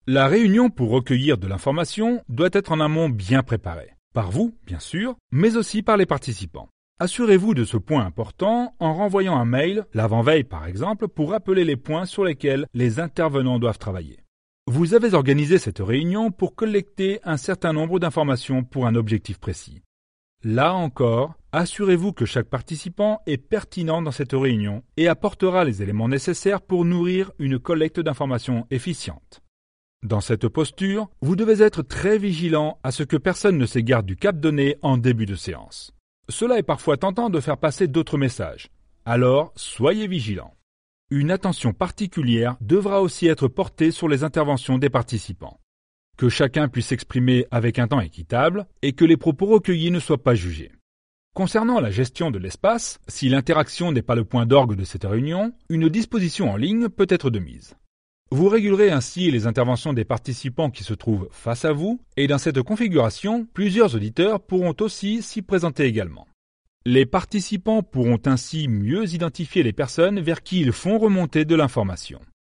La réunion pour recueillir de l'information doit être en amont bien préparée. Par vous, bien sûr, mais aussi par les participants. Assurez-vous de ce point important en renvoyant un mail, l'avant-veille par exemple, pour rappeler les points sur lesquels les intervenants doivent travailler. Vous avez organisé cette réunion pour collecter un certain nombre d'informations pour un objectif précis. Là encore, assurez-vous que chaque participant est pertinent dans cette réunion et apportera les éléments nécessaires pour nourrir une collecte d'informations efficiente. Dans cette posture, vous devez être très vigilant à ce que personne ne s'égare du cap donné en début de séance. Cela est parfois tentant de faire passer d'autres messages. Alors, soyez vigilants. Une attention particulière devra aussi être portée sur les interventions des participants. Que chacun puisse s'exprimer avec un temps équitable et que les propos recueillis ne soient pas jugés. Concernant la gestion de l'espace, si l'interaction n'est pas le point d'orgue de cette réunion, une disposition en ligne peut être de mise. Vous régulerez ainsi les interventions des participants qui se trouvent face à vous et dans cette configuration, plusieurs auditeurs pourront aussi s'y présenter également. Les participants pourront ainsi mieux identifier les personnes vers qui ils font remonter de l'information.